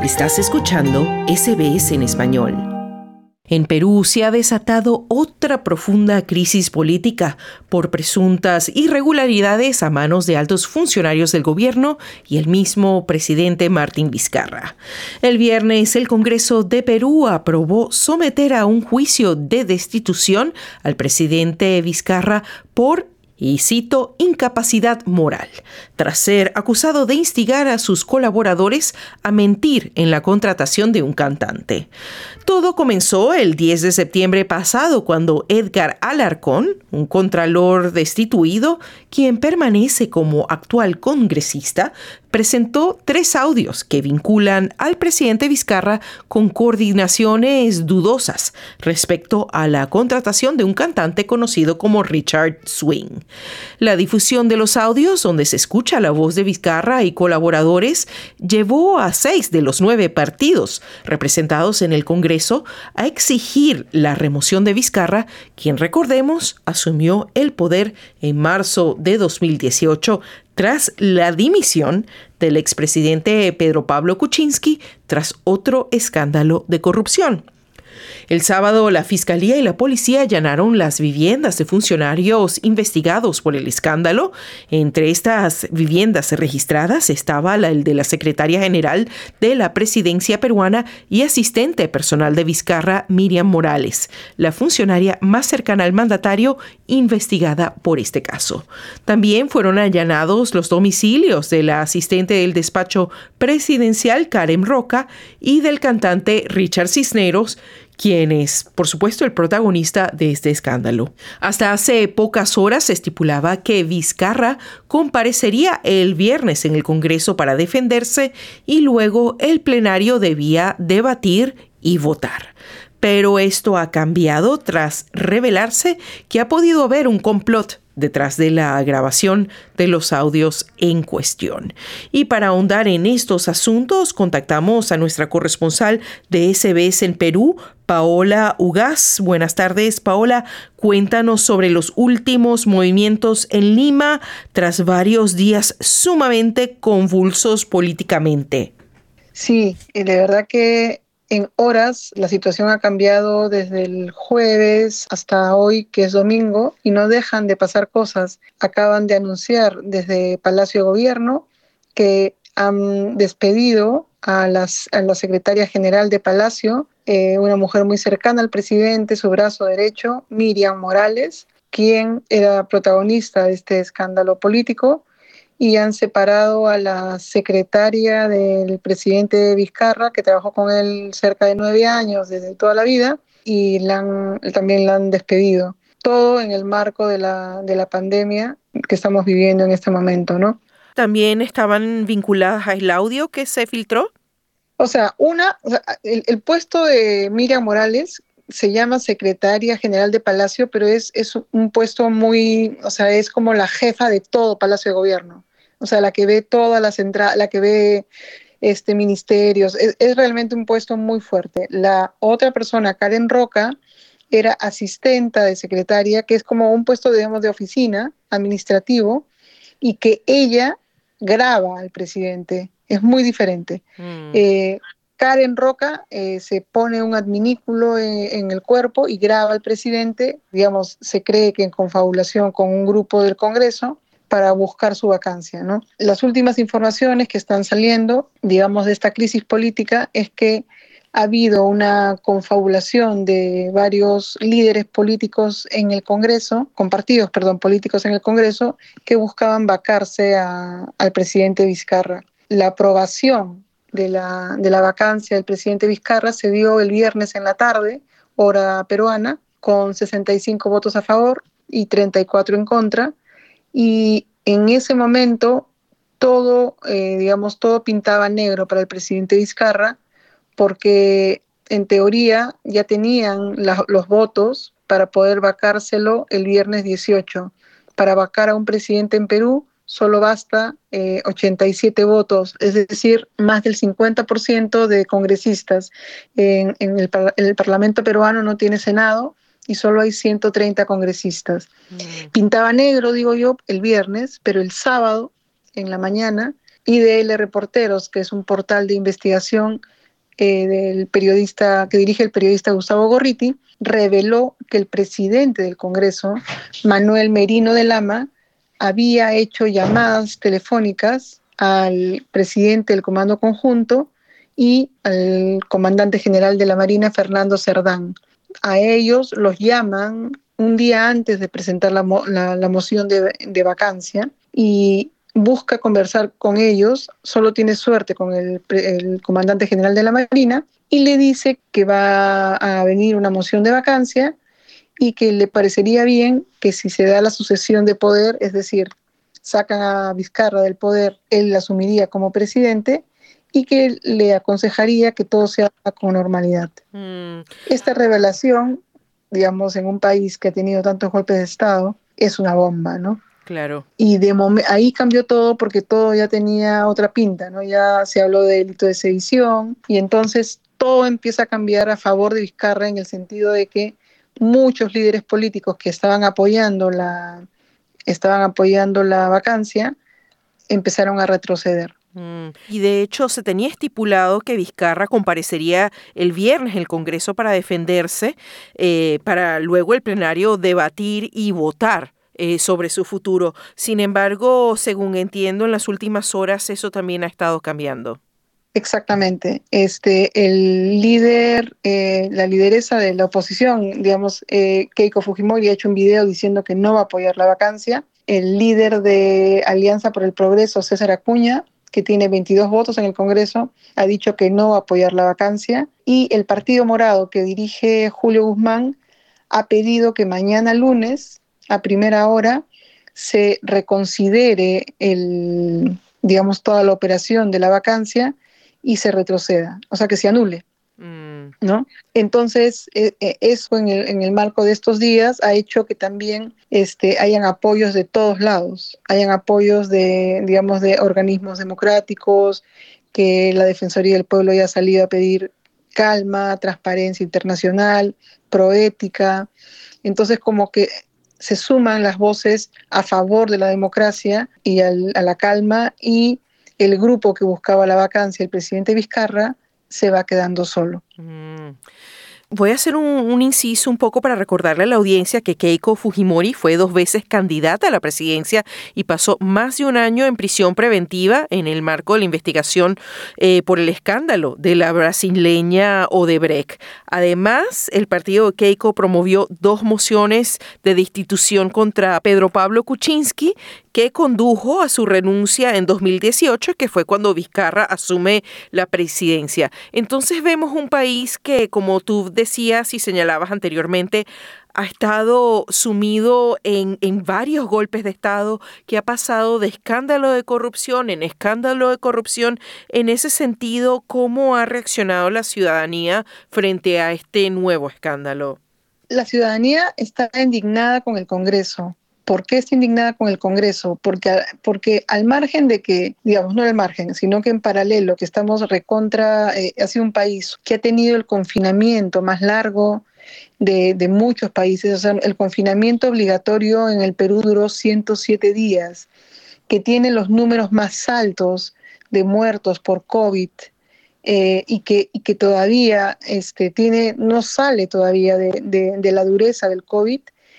Estás escuchando SBS en español. En Perú se ha desatado otra profunda crisis política por presuntas irregularidades a manos de altos funcionarios del gobierno y el mismo presidente Martín Vizcarra. El viernes, el Congreso de Perú aprobó someter a un juicio de destitución al presidente Vizcarra por, y cito, incapacidad moral, tras ser acusado de instigar a sus colaboradores a mentir en la contratación de un cantante. Todo comenzó el 10 de septiembre pasado cuando Edgar Alarcón, un contralor destituido, quien permanece como actual congresista, presentó 3 audios que vinculan al presidente Vizcarra con coordinaciones dudosas respecto a la contratación de un cantante conocido como Richard Swing. La difusión de los audios, donde se escucha la voz de Vizcarra y colaboradores, llevó a 6 de los 9 partidos representados en el Congreso a exigir la remoción de Vizcarra, quien, recordemos, asumió el poder en marzo de 2018 tras la dimisión del expresidente Pedro Pablo Kuczynski tras otro escándalo de corrupción. El sábado, la Fiscalía y la Policía allanaron las viviendas de funcionarios investigados por el escándalo. Entre estas viviendas registradas estaba el de la secretaria general de la Presidencia peruana y asistente personal de Vizcarra, Miriam Morales, la funcionaria más cercana al mandatario investigada por este caso. También fueron allanados los domicilios de la asistente del despacho presidencial, Karen Roca, y del cantante Richard Cisneros, quien es, por supuesto, el protagonista de este escándalo. Hasta hace pocas horas se estipulaba que Vizcarra comparecería el viernes en el Congreso para defenderse y luego el plenario debía debatir y votar. Pero esto ha cambiado tras revelarse que ha podido haber un complot detrás de la grabación de los audios en cuestión. Y para ahondar en estos asuntos, contactamos a nuestra corresponsal de SBS en Perú, Paola Ugaz. Buenas tardes, Paola. Cuéntanos sobre los últimos movimientos en Lima tras varios días sumamente convulsos políticamente. Sí, de verdad que en horas la situación ha cambiado desde el jueves hasta hoy, que es domingo, y no dejan de pasar cosas. Acaban de anunciar desde Palacio de Gobierno que han despedido a la secretaria general de Palacio, una mujer muy cercana al presidente, su brazo derecho, Miriam Morales, quien era protagonista de este escándalo político, y han separado a la secretaria del presidente Vizcarra, que trabajó con él cerca de 9 años, desde toda la vida, y también la han despedido. Todo en el marco de la pandemia que estamos viviendo en este momento, ¿no? ¿También estaban vinculadas al audio que se filtró? O sea, el puesto de Miriam Morales se llama secretaria general de Palacio, pero es un puesto muy, o sea, es como la jefa de todo Palacio de Gobierno. O sea, la que ve toda la central, la que ve ministerios. Es realmente un puesto muy fuerte. La otra persona, Karen Roca, era asistenta de secretaria, que es como un puesto, digamos, de oficina administrativo, y que ella graba al presidente. Es muy diferente. Karen Roca se pone un adminículo en el cuerpo y graba al presidente, digamos, se cree que en confabulación con un grupo del Congreso para buscar su vacancia, ¿no? Las últimas informaciones que están saliendo, digamos, de esta crisis política es que ha habido una confabulación de varios líderes políticos en el Congreso, con partidos, políticos en el Congreso, que buscaban vacarse al presidente Vizcarra. La aprobación de la vacancia del presidente Vizcarra se dio el viernes en la tarde, hora peruana, con 65 votos a favor y 34 en contra, y en ese momento todo pintaba negro para el presidente Vizcarra, porque en teoría ya tenían los votos para poder vacárselo el viernes 18. Para vacar a un presidente en Perú solo basta 87 votos, es decir, más del 50% de congresistas. En el Parlamento peruano no tiene Senado y solo hay 130 congresistas. Pintaba negro, digo yo, el viernes, pero el sábado, en la mañana, IDL Reporteros, que es un portal de investigación, del periodista que dirige el periodista Gustavo Gorriti, reveló que el presidente del Congreso, Manuel Merino de Lama, había hecho llamadas telefónicas al presidente del Comando Conjunto y al comandante general de la Marina, Fernando Cerdán. A ellos los llaman un día antes de presentar la moción de vacancia y busca conversar con ellos, solo tiene suerte con el comandante general de la Marina y le dice que va a venir una moción de vacancia y que le parecería bien que si se da la sucesión de poder, es decir, sacan a Vizcarra del poder, él asumiría como presidente y que le aconsejaría que todo se haga con normalidad. Esta revelación, digamos, en un país que ha tenido tantos golpes de Estado, es una bomba, ¿no? Claro. Y ahí cambió todo porque todo ya tenía otra pinta, ¿no? Ya se habló de delito de sedición y entonces todo empieza a cambiar a favor de Vizcarra en el sentido de que muchos líderes políticos que estaban apoyando la vacancia empezaron a retroceder. Y de hecho se tenía estipulado que Vizcarra comparecería el viernes en el Congreso para defenderse, para luego el plenario debatir y votar sobre su futuro. Sin embargo, según entiendo, en las últimas horas eso también ha estado cambiando. Exactamente. El líder, la lideresa de la oposición, digamos, Keiko Fujimori, ha hecho un video diciendo que no va a apoyar la vacancia. El líder de Alianza por el Progreso, César Acuña, que tiene 22 votos en el Congreso, ha dicho que no va a apoyar la vacancia. Y el Partido Morado, que dirige Julio Guzmán, ha pedido que mañana lunes, a primera hora, se reconsidere digamos, toda la operación de la vacancia y se retroceda, o sea, que se anule, ¿no? Entonces, eso en el marco de estos días ha hecho que también hayan apoyos de todos lados, hayan apoyos de, digamos, de organismos democráticos, que la Defensoría del Pueblo haya salido a pedir calma, transparencia internacional, proética. Entonces, como que se suman las voces a favor de la democracia y a la calma, y el grupo que buscaba la vacancia, el presidente Vizcarra, se va quedando solo. Voy a hacer un inciso un poco para recordarle a la audiencia que Keiko Fujimori fue 2 veces candidata a la presidencia y pasó más de un año en prisión preventiva en el marco de la investigación por el escándalo de la brasileña Odebrecht. Además, el partido de Keiko promovió 2 mociones de destitución contra Pedro Pablo Kuczynski, que condujo a su renuncia en 2018, que fue cuando Vizcarra asume la presidencia. Entonces vemos un país que, como tú decías y señalabas anteriormente, ha estado sumido en varios golpes de Estado, que ha pasado de escándalo de corrupción en escándalo de corrupción. En ese sentido, ¿cómo ha reaccionado la ciudadanía frente a este nuevo escándalo? La ciudadanía está indignada con el Congreso. ¿Por qué está indignada con el Congreso? Porque al margen de que, digamos, no al margen, sino que en paralelo, que estamos ha sido un país que ha tenido el confinamiento más largo de muchos países. O sea, el confinamiento obligatorio en el Perú duró 107 días, que tiene los números más altos de muertos por COVID, y que todavía no sale todavía de la dureza del COVID.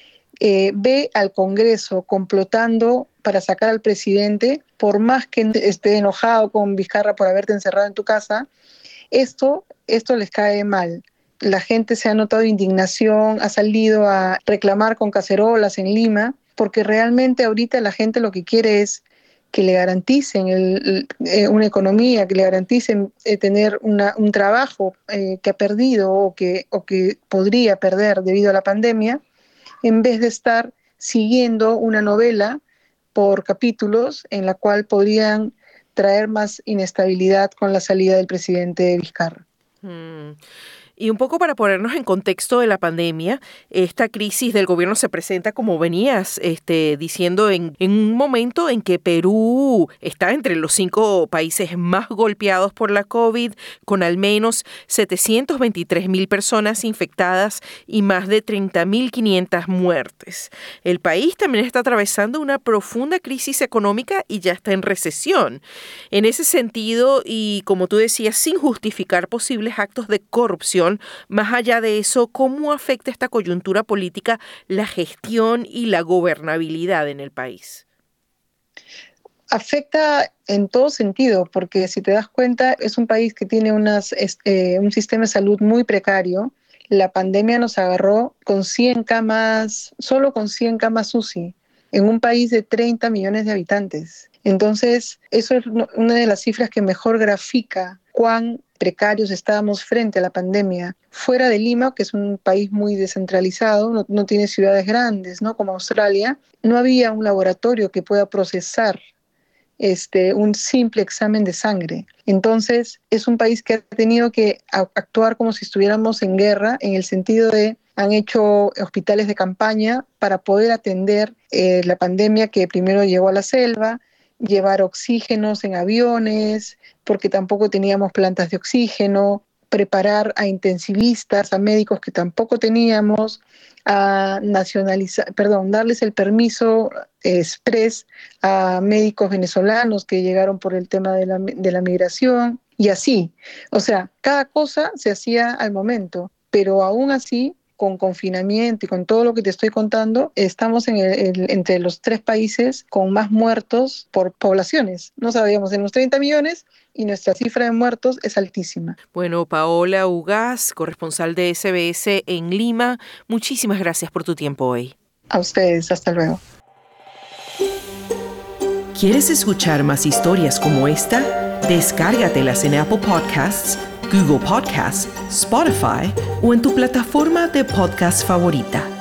Ve al Congreso complotando para sacar al presidente, por más que esté enojado con Vizcarra por haberte encerrado en tu casa, esto les cae mal. La gente se ha notado indignación, ha salido a reclamar con cacerolas en Lima, porque realmente ahorita la gente lo que quiere es que le garanticen una economía, que le garanticen tener un trabajo que ha perdido o que podría perder debido a la pandemia, en vez de estar siguiendo una novela por capítulos en la cual podrían traer más inestabilidad con la salida del presidente Vizcarra. Y un poco para ponernos en contexto de la pandemia, esta crisis del gobierno se presenta, como venías diciendo, en un momento en que Perú está entre los 5 países más golpeados por la COVID, con al menos 723,000 personas infectadas y más de 30,500 muertes. El país también está atravesando una profunda crisis económica y ya está en recesión. En ese sentido, y como tú decías, sin justificar posibles actos de corrupción, más allá de eso, ¿cómo afecta esta coyuntura política la gestión y la gobernabilidad en el país? Afecta en todo sentido, porque si te das cuenta, es un país que tiene un sistema de salud muy precario. La pandemia nos agarró con 100 camas, solo con 100 camas UCI, en un país de 30 millones de habitantes. Entonces, eso es una de las cifras que mejor grafica cuán precarios estábamos frente a la pandemia. Fuera de Lima, que es un país muy descentralizado, no tiene ciudades grandes, ¿no? Como Australia, no había un laboratorio que pueda procesar un simple examen de sangre. Entonces, es un país que ha tenido que actuar como si estuviéramos en guerra, en el sentido de han hecho hospitales de campaña para poder atender la pandemia que primero llegó a la selva, llevar oxígenos en aviones, porque tampoco teníamos plantas de oxígeno, preparar a intensivistas, a médicos que tampoco teníamos, a darles el permiso express a médicos venezolanos que llegaron por el tema de la migración, y así. O sea, cada cosa se hacía al momento, pero aún así, con confinamiento y con todo lo que te estoy contando, estamos entre los 3 países con más muertos por poblaciones. No sabíamos, en los 30 millones, y nuestra cifra de muertos es altísima. Bueno, Paola Ugaz, corresponsal de SBS en Lima, muchísimas gracias por tu tiempo hoy. A ustedes, hasta luego. ¿Quieres escuchar más historias como esta? Descárgatelas en Apple Podcasts, Google Podcasts, Spotify o en tu plataforma de podcast favorita.